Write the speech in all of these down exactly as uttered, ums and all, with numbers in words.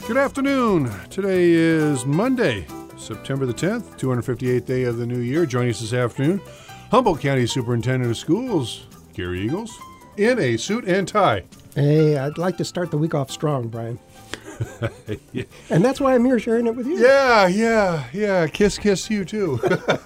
Good afternoon. Today is Monday, September the tenth, two hundred fifty-eighth day of the new year. Joining us this afternoon, Humboldt County Superintendent of Schools, Gary Eagles, in a suit and tie. Hey, I'd like to start the week off strong, Brian. Yeah. And that's why I'm here sharing it with you. Yeah, yeah, yeah. Kiss, kiss you too.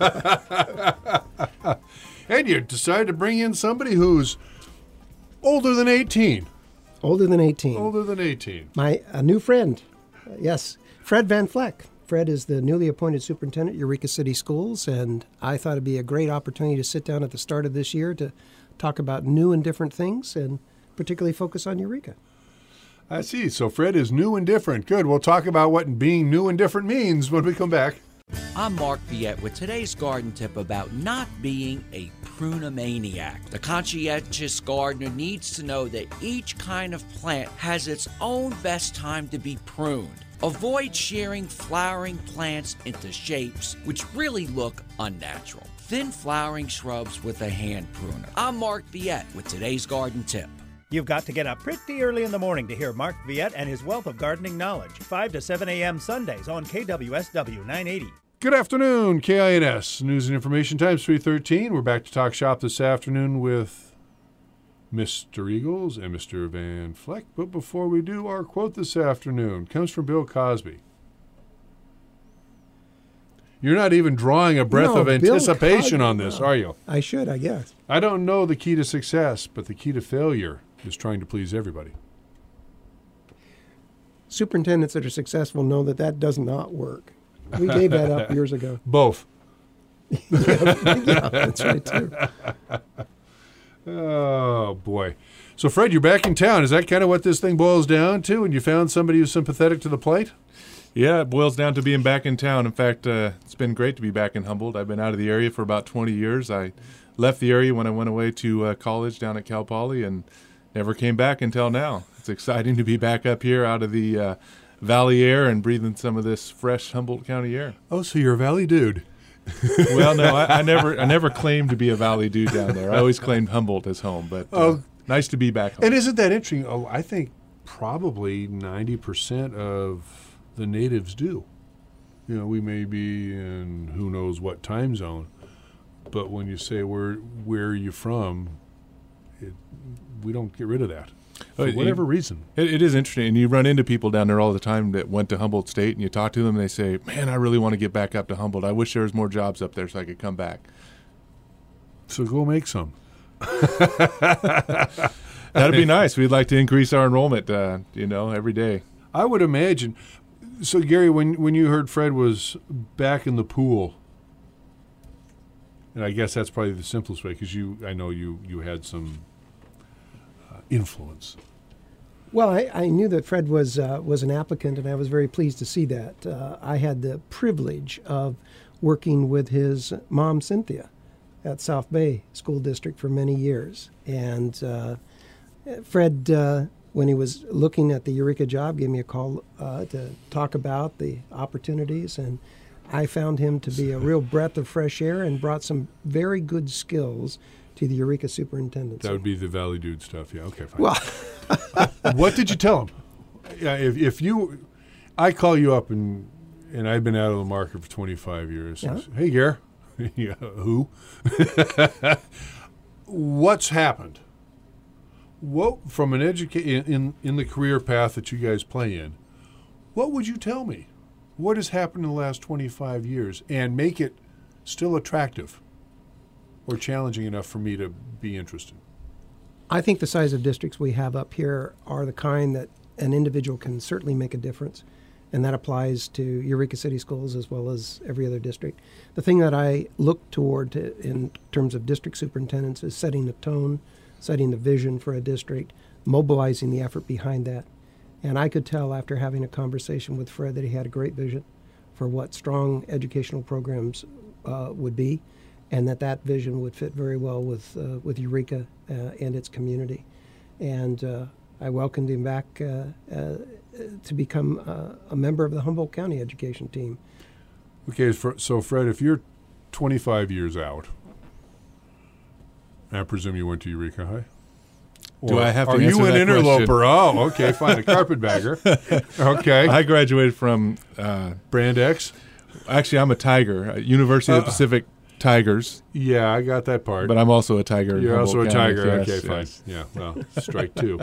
And you decided to bring in somebody who's older than eighteen. Older than eighteen. Older than eighteen. My a new friend. Uh, yes, Fred Van Fleck. Fred is the newly appointed superintendent at Eureka City Schools, and I thought it'd be a great opportunity to sit down at the start of this year to talk about new and different things, and particularly focus on Eureka. I see. So Fred is new and different. Good. We'll talk about what being new and different means when we come back. I'm Mark Viette with today's garden tip about not being a prunamaniac. The conscientious gardener needs to know that each kind of plant has its own best time to be pruned. Avoid shearing flowering plants into shapes which really look unnatural. Thin flowering shrubs with a hand pruner. I'm Mark Viette with today's garden tip. You've got to get up pretty early in the morning to hear Mark Viette and his wealth of gardening knowledge. five to seven a.m. Sundays on K W S W nine eighty. Good afternoon, K I N S. News and Information Times three thirteen. We're back to talk shop this afternoon with Mister Eagles and Mister Van Fleck. But before we do, our quote this afternoon comes from Bill Cosby. You're not even drawing a breath No, of anticipation Bill on Cosby, this, no. are you? I should, I guess. I don't know the key to success, but the key to failure is trying to please everybody. Superintendents that are successful know that that does not work. We gave that up years ago. Both. yeah, yeah, that's right, too. Oh, boy. So, Fred, you're back in town. Is that kind of what this thing boils down to? And you found somebody who's sympathetic to the plate? Yeah, it boils down to being back in town. In fact, uh, it's been great to be back in Humboldt. I've been out of the area for about twenty years. I left the area when I went away to uh, college down at Cal Poly and never came back until now. It's exciting to be back up here out of the uh, valley air and breathing some of this fresh Humboldt County air. Oh, so you're a valley dude. Well, no, I, I never I never claimed to be a valley dude down there. I always claimed Humboldt as home, but uh, Oh. nice to be back home. And isn't that interesting? Oh, I think probably ninety percent of the natives do. You know, we may be in who knows what time zone, but when you say where where are you from, it, we don't get rid of that for Oh, whatever you- reason. It, it is interesting, and you run into people down there all the time that went to Humboldt State, and you talk to them, and they say, man, I really want to get back up to Humboldt. I wish there was more jobs up there so I could come back. So go make some. That'd be nice. We'd like to increase our enrollment, uh, you know, every day. I would imagine. So, Gary, when when you heard Fred was back in the pool, and I guess that's probably the simplest way because you, I know you you had some uh, influence. Well, I, I knew that Fred was uh, was an applicant, and I was very pleased to see that. Uh, I had the privilege of working with his mom, Cynthia, at South Bay School District for many years. And uh, Fred, uh, when he was looking at the Eureka job, gave me a call uh, to talk about the opportunities, and I found him to be a real breath of fresh air and brought some very good skills to the Eureka superintendency. That would be the Valley Dude stuff. Yeah. Okay. Fine. Well, What did you tell him? Yeah, if if you, I call you up and and I've been out of the market for twenty-five years. Yeah. Hey, Gare. Yeah, who? What's happened? What from an educa- in, in in the career path that you guys play in? What would you tell me? What has happened in the last twenty-five years, and make it still attractive or challenging enough for me to be interested? I think the size of districts we have up here are the kind that an individual can certainly make a difference, and that applies to Eureka City Schools as well as every other district. The thing that I look toward to, in terms of district superintendents is setting the tone, setting the vision for a district, mobilizing the effort behind that. And I could tell after having a conversation with Fred that he had a great vision for what strong educational programs uh, would be, and that that vision would fit very well with uh, with Eureka uh, and its community. And uh, I welcomed him back uh, uh, to become uh, a member of the Humboldt County education team. Okay, so Fred, if you're twenty-five years out, I presume you went to Eureka High? Or Do I have to are answer you an that interloper? Oh, okay, fine. A carpetbagger. Okay. I graduated from uh, Brand X? actually I'm a Tiger, uh, University of the Uh, Pacific Tigers, Yeah, I got that part. but I'm also a Tiger. in You're also a Humboldt County. tiger. Yes, Okay, fine. yes. Yeah, well, strike two.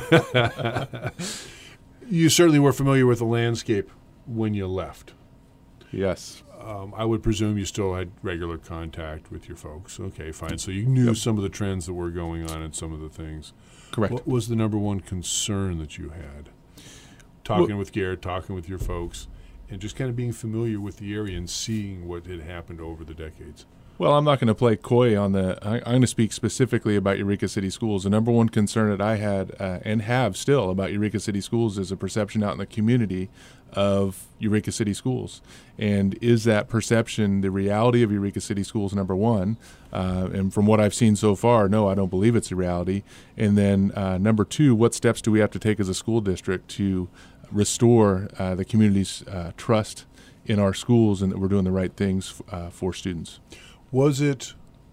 You certainly were familiar with the landscape when you left. Yes. Um, I would presume you still had regular contact with your folks. Okay, fine. So you knew Yep. some of the trends that were going on and some of the things. Correct. What was the number one concern that you had? Talking with Garrett, talking with your folks, and just kind of being familiar with the area and seeing what had happened over the decades. Well, I'm not going to play coy on the. I, I'm going to speak specifically about Eureka City Schools. The number one concern that I had uh, and have still about Eureka City Schools is a perception out in the community of Eureka City Schools. And is that perception the reality of Eureka City Schools, number one? Uh, and from what I've seen so far, no, I don't believe it's a reality. And then uh, number two, what steps do we have to take as a school district to restore uh, the community's uh, trust in our schools and that we're doing the right things uh, for students? Was it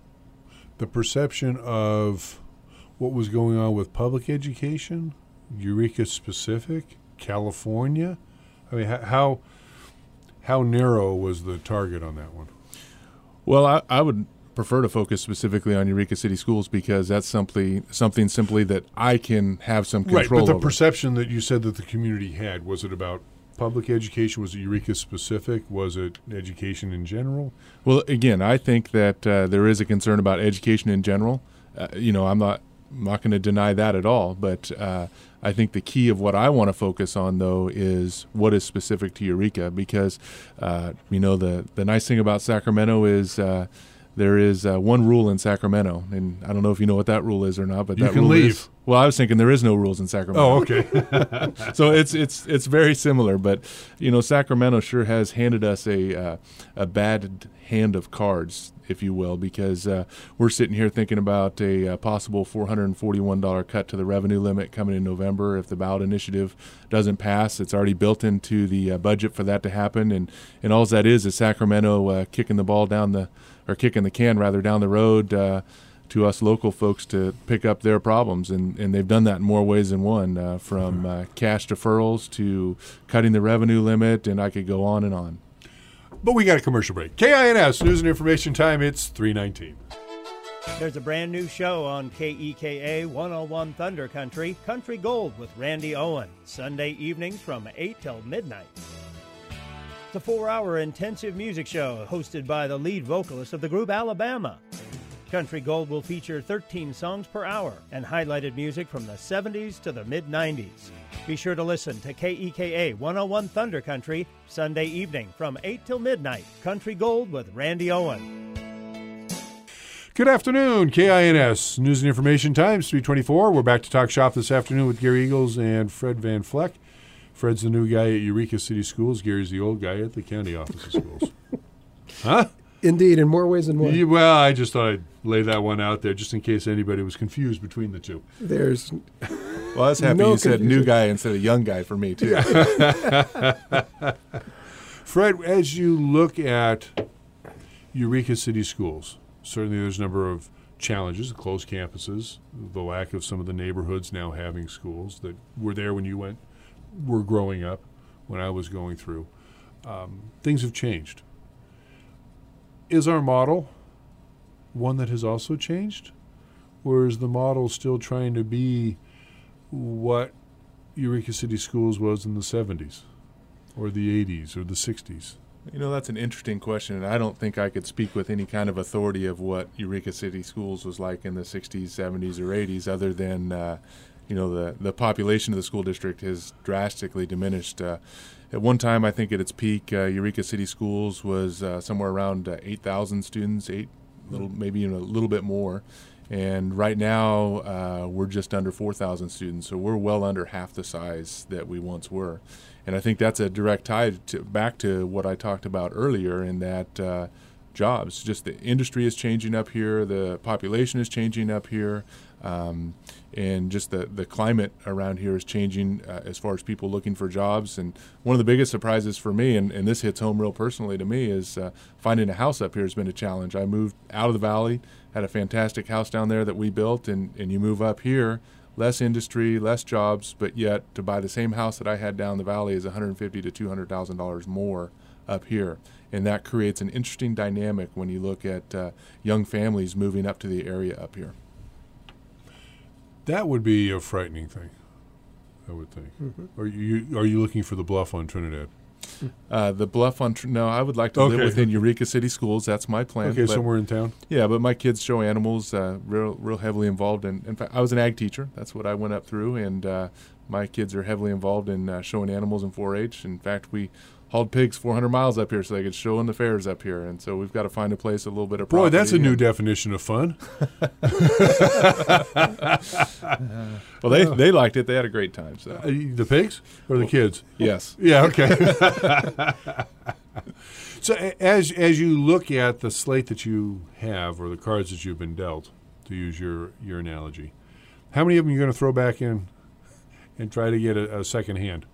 the perception of what was going on with public education, Eureka specific, California? I mean, h- how how narrow was the target on that one? Well, I, I would prefer to focus specifically on Eureka City Schools because that's simply something simply that I can have some control Right, but the over. perception that you said that the community had, was it about public education? Was it Eureka specific? Was it education in general? Well, again, I think that uh, there is a concern about education in general. Uh, you know, I'm not I'm not going to deny that at all, but uh, I think the key of what I want to focus on, though, is what is specific to Eureka because, uh, you know, the, the nice thing about Sacramento is uh, there is uh, one rule in Sacramento, and I don't know if you know what that rule is or not, but You that can rule leave. is, well, I was thinking there is no rules in Sacramento. Oh, okay. So it's it's it's very similar, but you know Sacramento sure has handed us a uh, a bad hand of cards, if you will, because uh, we're sitting here thinking about a, uh possible four hundred forty-one dollars cut to the revenue limit coming in November if the ballot initiative doesn't pass. It's already built into the uh, budget for that to happen, and and all that is is Sacramento uh, kicking the ball down the or kicking the can rather down the road. Uh, to us local folks to pick up their problems, and, and they've done that in more ways than one, uh, from uh, cash deferrals to cutting the revenue limit, and I could go on and on. But we got a commercial break. K I N S, News and Information Time, it's three nineteen. There's a brand new show on K E K A one oh one Thunder Country, Country Gold with Randy Owen, Sunday evenings from eight till midnight. It's a four-hour intensive music show hosted by the lead vocalist of the group Alabama. Country Gold will feature thirteen songs per hour and highlighted music from the seventies to the mid nineties. Be sure to listen to K E K A one oh one Thunder Country, Sunday evening from eight till midnight. Country Gold with Randy Owen. Good afternoon, K I N S, News and Information Times, three twenty-four. We're back to talk shop this afternoon with Gary Eagles and Fred Van Fleck. Fred's the new guy at Eureka City Schools. Gary's the old guy at the county office of schools. Huh? Indeed, in more ways than one. Yeah, well, I just thought I'd lay that one out there just in case anybody was confused between the two. There's Well, I was happy No you said new confusion. guy instead of young guy for me, too. Fred, as you look at Eureka City Schools, certainly there's a number of challenges, closed campuses, the lack of some of the neighborhoods now having schools that were there when you went, were growing up, when I was going through. Um, things have changed. Is our model one that has also changed? Or is the model still trying to be what Eureka City Schools was in the seventies or the eighties or the sixties? You know, that's an interesting question, and I don't think I could speak with any kind of authority of what Eureka City Schools was like in the sixties, seventies, or eighties, other than, uh, you know, the, the population of the school district has drastically diminished. Uh, at one time, I think at its peak, uh, Eureka City Schools was uh, somewhere around uh, eight thousand students, eight, little, maybe even a little bit more. And right now, uh, we're just under four thousand students, so we're well under half the size that we once were. And I think that's a direct tie to, back to what I talked about earlier, in that uh, jobs, just the industry is changing up here, the population is changing up here, um, and just the, the climate around here is changing uh, as far as people looking for jobs. And one of the biggest surprises for me, and, and this hits home real personally to me, is uh, finding a house up here has been a challenge. I moved out of the valley, had a fantastic house down there that we built, and, and you move up here, less industry, less jobs, but yet to buy the same house that I had down the valley is one hundred fifty thousand to two hundred thousand dollars more up here. And that creates an interesting dynamic when you look at uh, young families moving up to the area up here. That would be a frightening thing, I would think. Mm-hmm. Are you are you looking for the Bluff on Trinidad? Uh, the Bluff on Tr- no, I would like to okay. live within Eureka City Schools. That's my plan. Okay, but, somewhere in town. Yeah, but my kids show animals, uh, real real heavily involved in. In fact, I was an ag teacher. That's what I went up through, and uh, my kids are heavily involved in uh, showing animals in four H. In fact, we hauled pigs four hundred miles up here so they could show in the fairs up here, and so we've got to find a place, a little bit of Boy, that's a property new and- definition of fun. Well, they they liked it. They had a great time. So Uh, the pigs or the kids? yes. Yeah, okay. So a- as as you look at the slate that you have, or the cards that you've been dealt, to use your, your analogy, how many of them are you going to throw back in and try to get a, a second hand?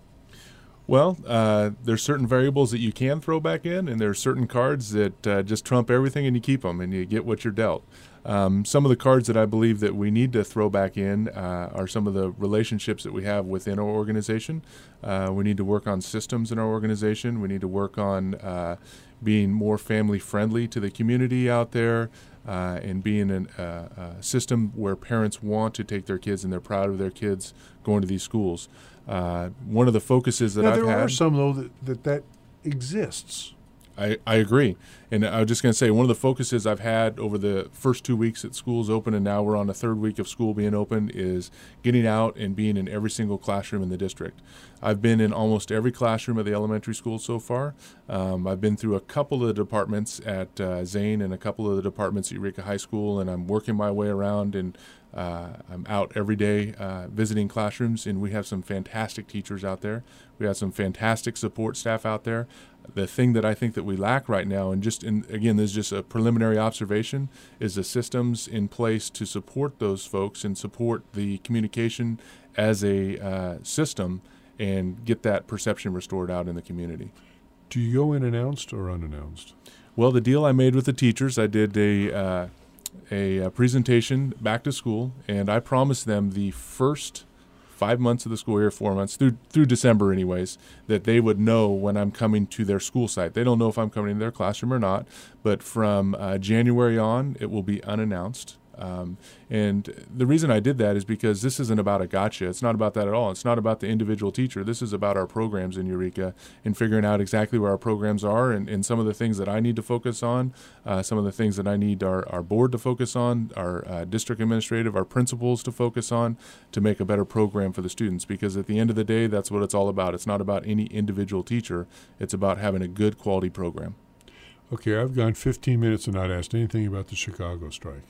Well, uh, there's certain variables that you can throw back in, and there's certain cards that uh, just trump everything, and you keep them, and you get what you're dealt. Um, some of the cards that I believe that we need to throw back in uh, are some of the relationships that we have within our organization. Uh, we need to work on systems in our organization. We need to work on uh, being more family friendly to the community out there, uh, and being an, uh, a system where parents want to take their kids and they're proud of their kids going to these schools. Uh, one of the focuses that Now, I've there had. are some, though, that that, that exists. I, I agree. And I was just going to say, one of the focuses I've had over the first two weeks that school's open, and now we're on the third week of school being open, is getting out and being in every single classroom in the district. I've been in almost every classroom at the elementary school so far. Um, I've been through a couple of the departments at uh, Zane and a couple of the departments at Eureka High School, and I'm working my way around, and uh, I'm out every day uh, visiting classrooms, and we have some fantastic teachers out there. We have some fantastic support staff out there. The thing that I think that we lack right now, and just in, again, this is just a preliminary observation, is the systems in place to support those folks and support the communication as a uh, system and get that perception restored out in the community. Do you go in announced or unannounced? Well, the deal I made with the teachers, I did a uh, a, a presentation back to school, and I promised them the first five months of the school year, four months, through through December anyways, that they would know when I'm coming to their school site. They don't know if I'm coming to their classroom or not, but from uh, January on, it will be unannounced. Um, and the reason I did that is because this isn't about a gotcha. It's not about that at all. It's not about the individual teacher. This is about our programs in Eureka and figuring out exactly where our programs are and, and some of the things that I need to focus on, uh, some of the things that I need our, our board to focus on, our uh, district administrative, our principals to focus on to make a better program for the students. Because at the end of the day, that's what it's all about. It's not about any individual teacher. It's about having a good quality program. Okay, I've gone fifteen minutes and not asked anything about the Chicago strike.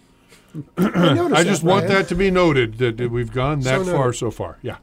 I, noticed I just that, want Brian. that to be noted that, that we've gone that So far noted. so far. Yeah.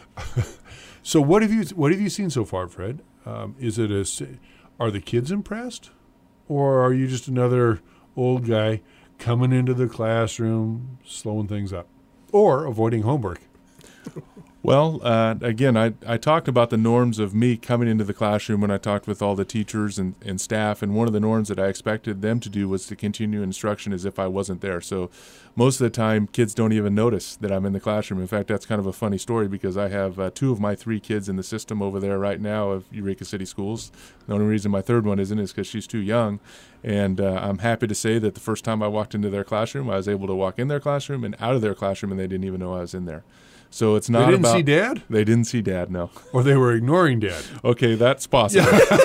So what have you what have you seen so far, Fred? Um, is it a s- are the kids impressed, or are you just another old guy coming into the classroom, slowing things up, or avoiding homework? Well, uh, again, I, I talked about the norms of me coming into the classroom when I talked with all the teachers and, and staff, and one of the norms that I expected them to do was to continue instruction as if I wasn't there. So most of the time, kids don't even notice that I'm in the classroom. In fact, that's kind of a funny story because I have uh, two of my three kids in the system over there right now of Eureka City Schools. The only reason my third one isn't is because she's too young. And uh, I'm happy to say that the first time I walked into their classroom, I was able to walk in their classroom and out of their classroom, and they didn't even know I was in there. So it's not They didn't about, see Dad, They didn't see Dad, no. or they were ignoring Dad. Okay, that's possible.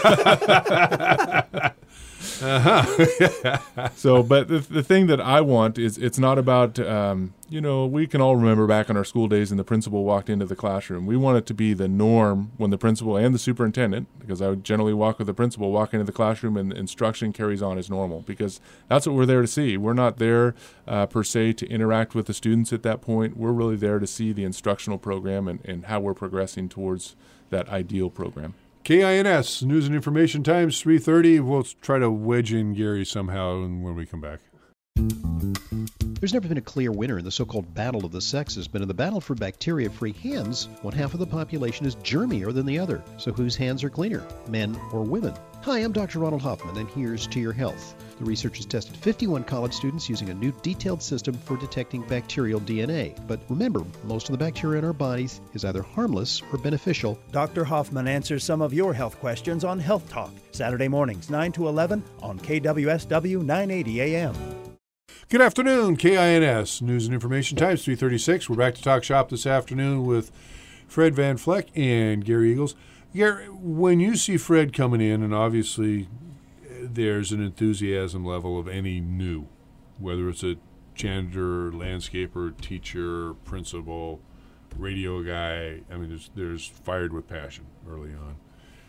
So, but the, the thing that I want is it's not about, um, you know, we can all remember back in our school days and the principal walked into the classroom. We want it to be the norm when the principal and the superintendent, because I would generally walk with the principal, walk into the classroom and instruction carries on as normal, because that's what we're there to see. We're not there uh, per se to interact with the students at that point. We're really there to see the instructional program and, and how we're progressing towards that ideal program. K I N S, News and Information Times, three thirty. We'll try to wedge in Gary somehow when we come back. There's never been a clear winner in the so-called battle of the sexes, but in the battle for bacteria-free hands, one half of the population is germier than the other. So whose hands are cleaner, men or women? Hi, I'm Doctor Ronald Hoffman, and here's To Your Health. The researchers tested fifty-one college students using a new detailed system for detecting bacterial D N A. But remember, most of the bacteria in our bodies is either harmless or beneficial. Doctor Hoffman answers some of your health questions on Health Talk, Saturday mornings, nine to eleven on K W S W nine eighty A M. Good afternoon, K I N S News and Information Times three thirty-six. We're back to talk shop this afternoon with Fred Van Fleck and Gary Eagles. Gary, when you see Fred coming in, and obviously there's an enthusiasm level of any new, whether it's a janitor, landscaper, teacher, principal, radio guy, I mean, there's, there's fired with passion early on.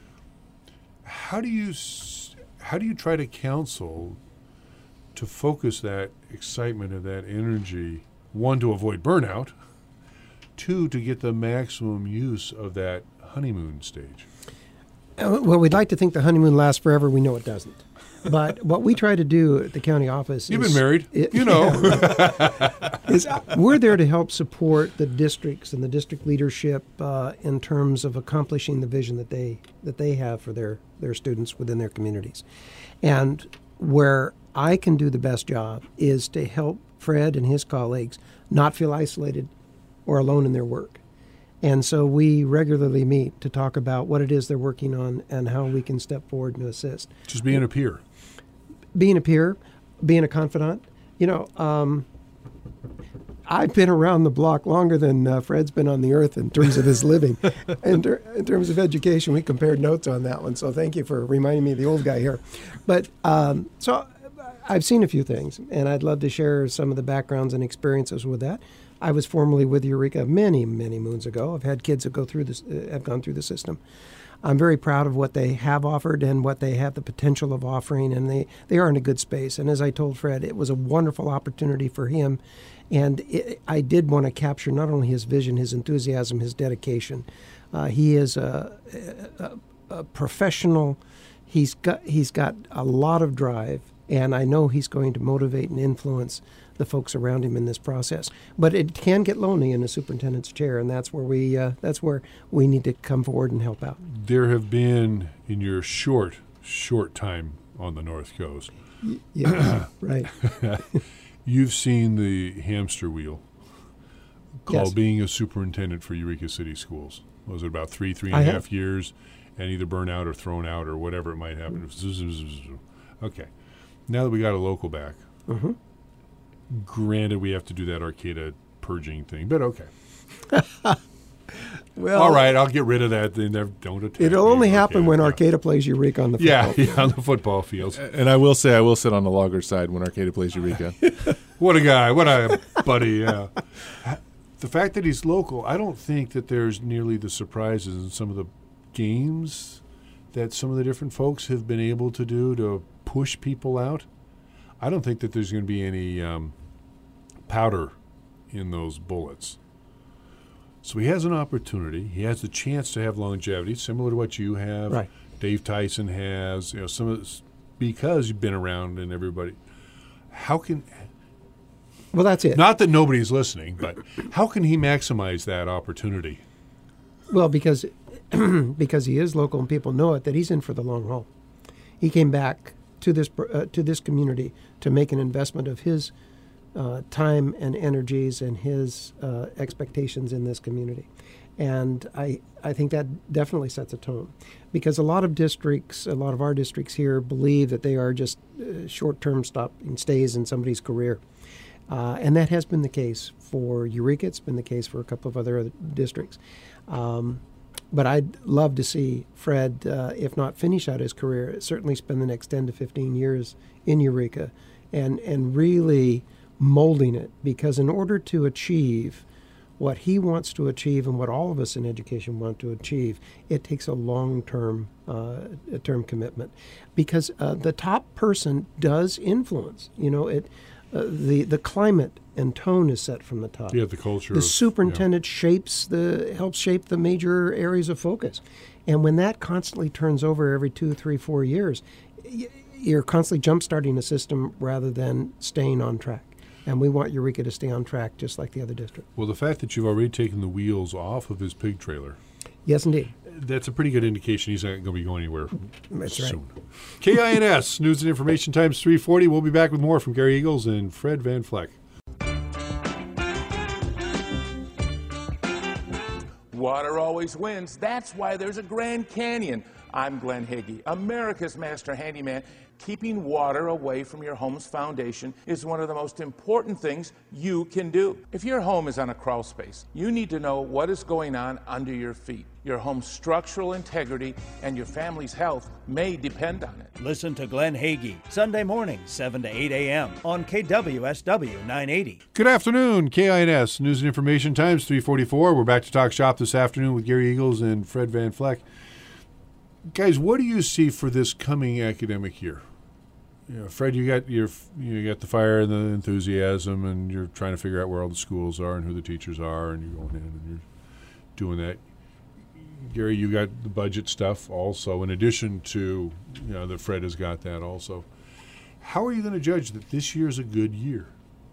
How do you how do you try to counsel to focus that excitement and that energy, one, to avoid burnout, two, to get the maximum use of that honeymoon stage? Uh, well, we'd like to think the honeymoon lasts forever. We know it doesn't. But what we try to do at the county office You've is... been married, it, you know. is we're there to help support the districts and the district leadership uh, in terms of accomplishing the vision that they that they have for their, their students within their communities. And where I can do the best job is to help Fred and his colleagues not feel isolated or alone in their work. And so we regularly meet to talk about what it is they're working on and how we can step forward and assist. Just being a peer. Being a peer, being a confidant. You know, um, I've been around the block longer than uh, Fred's been on the earth in terms of his living. in, ter- in terms of education, we compared notes on that one. So thank you for reminding me of the old guy here. But um, so I've seen a few things, and I'd love to share some of the backgrounds and experiences with that. I was formerly with Eureka many, many moons ago. I've had kids that go through this, uh, have gone through the system. I'm very proud of what they have offered and what they have the potential of offering, and they, they are in a good space. And as I told Fred, it was a wonderful opportunity for him, and it, I did want to capture not only his vision, his enthusiasm, his dedication. Uh, he is a, a, a professional. He's got he's got a lot of drive, and I know he's going to motivate and influence the folks around him in this process. But it can get lonely in a superintendent's chair, and that's where we uh, that's where we need to come forward and help out. There have been, in your short, short time on the North Coast, y- yeah, right. You've seen the hamster wheel called Yes. being a superintendent for Eureka City Schools. Was it about three, three and I a have. half years, and either burn out or thrown out or whatever it might happen? Okay. Now that we got a local back, Mm-hmm. granted we have to do that Arcata purging thing, but okay. Well, All right, I'll get rid of that. Then never- don't attack it'll me, only happen when Yeah. Arcata plays Eureka on the football Yeah, field. yeah, on the football fields. And I will say, I will sit on the logger side when Arcata plays Eureka. What a guy. What a buddy, yeah. The fact that he's local, I don't think that there's nearly the surprises in some of the games that some of the different folks have been able to do to push people out. I don't think that there's going to be any um, powder in those bullets. So he has an opportunity. He has the chance to have longevity, similar to what you have. Right. Dave Tyson has. You know, some of this, because you've been around and everybody. How can Well, that's it. not that nobody's listening, but how can he maximize that opportunity? Well, because because he is local and people know it, that he's in for the long haul. He came back to this uh, to this community to make an investment of his uh, time and energies and his uh, expectations in this community. And I, I think that definitely sets a tone, because a lot of districts, a lot of our districts here believe that they are just uh, short-term stop and stays in somebody's career. Uh, and that has been the case for Eureka. It's been the case for a couple of other, other districts. Um, but I'd love to see Fred, uh, if not finish out his career, certainly spend the next ten to fifteen years in Eureka and, and really molding it. Because in order to achieve what he wants to achieve and what all of us in education want to achieve, it takes a long-term uh, a term commitment. Because uh, the top person does influence. You know, it uh, the the climate and tone is set from the top. Yeah, the culture. The of- superintendent shapes the helps shape the major areas of focus, and when that constantly turns over every two, three, four years, y- you're constantly jump starting a system rather than staying on track. And we want Eureka to stay on track just like the other district. Well, the fact that you've already taken the wheels off of his pig trailer, Yes, indeed. that's a pretty good indication he's not going to be going anywhere That's soon. right. K I N S, News and Information Times three forty. We'll be back with more from Gary Eagles and Fred Van Fleck. Water always wins. That's why there's a Grand Canyon. I'm Glenn Higgy, America's master handyman. Keeping water away from your home's foundation is one of the most important things you can do. If your home is on a crawl space, you need to know what is going on under your feet. Your home's structural integrity and your family's health may depend on it. Listen to Glenn Hagee, Sunday mornings, seven to eight a.m. on K W S W nine eighty. Good afternoon, K I N S, News and Information Times three forty-four. We're back to talk shop this afternoon with Gary Eagles and Fred Van Fleck. Guys, what do you see for this coming academic year? You know, Fred, you got your you got the fire and the enthusiasm, and you're trying to figure out where all the schools are and who the teachers are, and you're going in and you're doing that. Gary, you got the budget stuff also, in addition to, you know, that Fred has got that also. How are you going to judge that this year's a good year?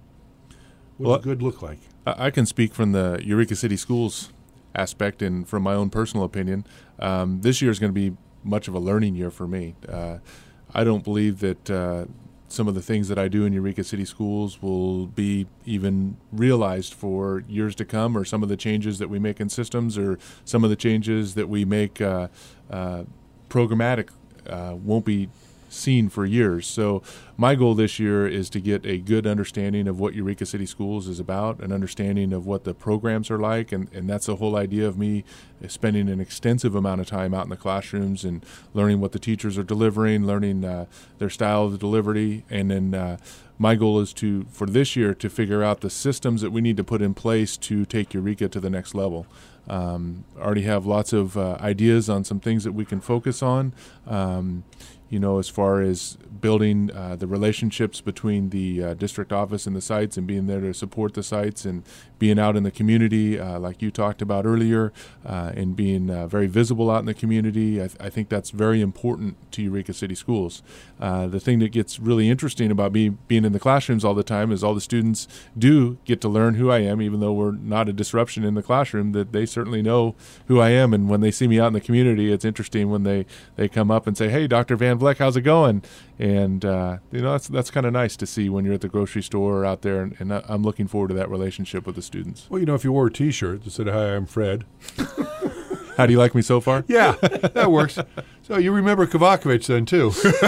What Well, does good look like? I I can speak from the Eureka City Schools aspect and from my own personal opinion. Um, this year is going to be much of a learning year for me. Uh, I don't believe that uh, some of the things that I do in Eureka City Schools will be even realized for years to come, or some of the changes that we make in systems, or some of the changes that we make uh, uh, programmatic uh, won't be seen for years. So my goal this year is to get a good understanding of what Eureka City Schools is about, an understanding of what the programs are like, and, and that's the whole idea of me spending an extensive amount of time out in the classrooms and learning what the teachers are delivering, learning uh, their style of delivery, and then uh, my goal is to, for this year, to figure out the systems that we need to put in place to take Eureka to the next level. Um, already have lots of uh, ideas on some things that we can focus on. Um, you know, as far as building uh, the relationships between the uh, district office and the sites, and being there to support the sites, and being out in the community, uh, like you talked about earlier, uh, and being uh, very visible out in the community. I, th- I think that's very important to Eureka City Schools. Uh, the thing that gets really interesting about me being in the classrooms all the time is all the students do get to learn who I am, even though we're not a disruption in the classroom, that they certainly know who I am. And when they see me out in the community, it's interesting when they, they come up and say, "Hey, Doctor Van Vleck, how's it going?" And, uh, you know, that's that's kind of nice to see when you're at the grocery store or out there, and, and I'm looking forward to that relationship with the students. Well, you know, if you wore a T-shirt that said, "Hi, I'm Fred." How do you like me so far? Yeah, that works. So you remember Kovacevic then, too.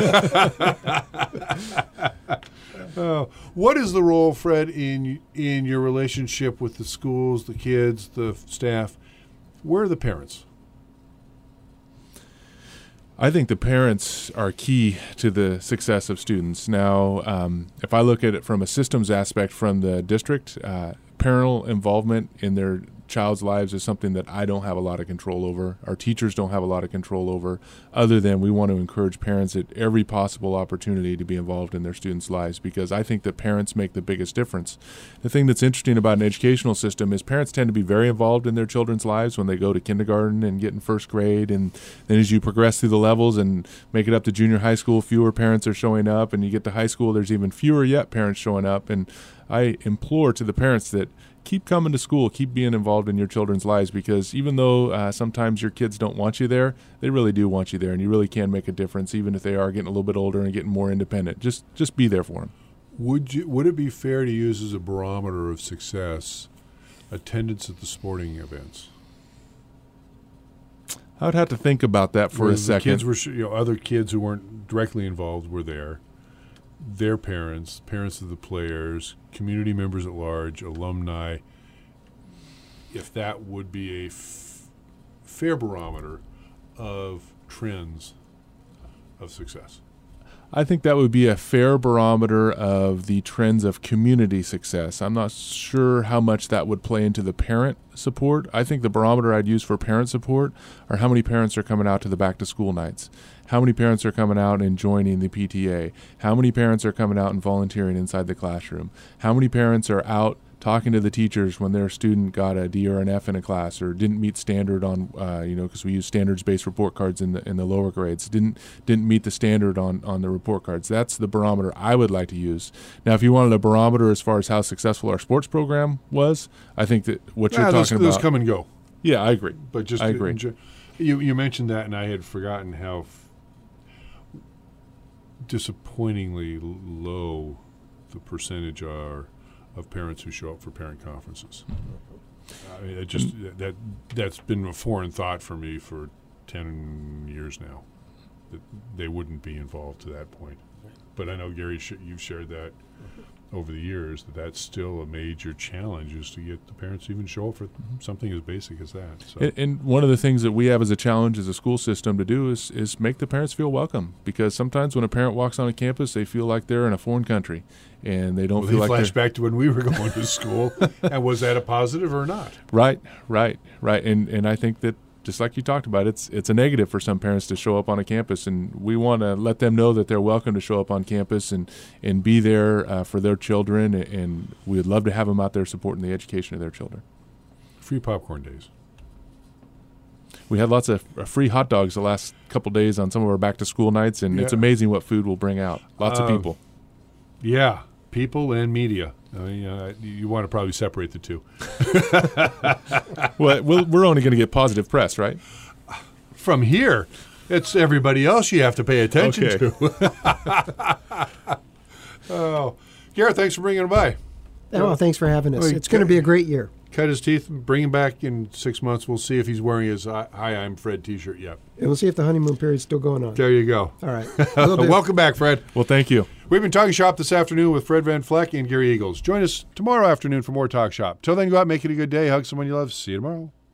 uh, what is the role, Fred, in in your relationship with the schools, the kids, the staff? Where are the parents? I think the parents are key to the success of students. Now, um, if I look at it from a systems aspect from the district, uh, parental involvement in their child's lives is something that I don't have a lot of control over. Our teachers don't have a lot of control over, other than we want to encourage parents at every possible opportunity to be involved in their students' lives, because I think that parents make the biggest difference. The thing that's interesting about an educational system is parents tend to be very involved in their children's lives when they go to kindergarten and get in first grade, and then as you progress through the levels and make it up to junior high school, fewer parents are showing up, and you get to high school, there's even fewer yet parents showing up. And I implore to the parents that keep coming to school, keep being involved in your children's lives, because even though uh, sometimes your kids don't want you there, they really do want you there, and you really can make a difference, even if they are getting a little bit older and getting more independent. Just just be there for them. Would you? Would it be fair to use as a barometer of success attendance at the sporting events? I would have to think about that for Where a the second. Kids were, sh- you know, other kids who weren't directly involved were there. Their parents, parents of the players, community members at large, alumni. If that would be a f- fair barometer of trends of success. I think that would be a fair barometer of the trends of community success. I'm not sure how much that would play into the parent support. I think the barometer I'd use for parent support are how many parents are coming out to the back-to-school nights, how many parents are coming out and joining the P T A, how many parents are coming out and volunteering inside the classroom, how many parents are out talking to the teachers when their student got a D or an F in a class or didn't meet standard on, uh, you know, because we use standards-based report cards in the in the lower grades, didn't didn't meet the standard on, on the report cards. That's the barometer I would like to use. Now, if you wanted a barometer as far as how successful our sports program was, I think that what Yeah, you're those, talking those about. come and go. Yeah, I agree. But just I agree. enjoy- you you mentioned that, and I had forgotten how f- disappointingly l- low the percentage are of parents who show up for parent conferences. I mean, it just that that's been a foreign thought for me for ten years now. That they wouldn't be involved to that point. But I know, Gary, sh- you've shared that over the years, that that's still a major challenge, is to get the parents to even show up for something as basic as that. So. And, and one of the things that we have as a challenge as a school system to do is is make the parents feel welcome, because sometimes when a parent walks on a campus, they feel like they're in a foreign country, and they don't Well, feel they like flash they're back to when we were going to school, and was that a positive or not? right, right, right. And and I think that, just like you talked about, it's it's a negative for some parents to show up on a campus, and we want to let them know that they're welcome to show up on campus and, and be there uh, for their children, and we'd love to have them out there supporting the education of their children. Free popcorn days. We had lots of uh, free hot dogs the last couple days on some of our back-to-school nights, and it's Yeah. amazing what food will bring out. Lots Uh, of people. Yeah, people and media. I mean, uh, you want to probably separate the two. Well, we'll we're only going to get positive press, right? From here, it's everybody else you have to pay attention Okay. to. Oh, Garrett, thanks for bringing it by. Oh, well, thanks for having us. Well, It's going to be a great year. Cut his teeth, bring him back in six months. We'll see if he's wearing his uh, "Hi, I'm Fred" T-shirt yet. And we'll see if the honeymoon period's still going on. There you go. All right. Will do. Welcome back, Fred. Well, thank you. We've been talking shop this afternoon with Fred Van Fleck and Gary Eagles. Join us tomorrow afternoon for more Talk Shop. Till then, go out and make it a good day. Hug someone you love. See you tomorrow.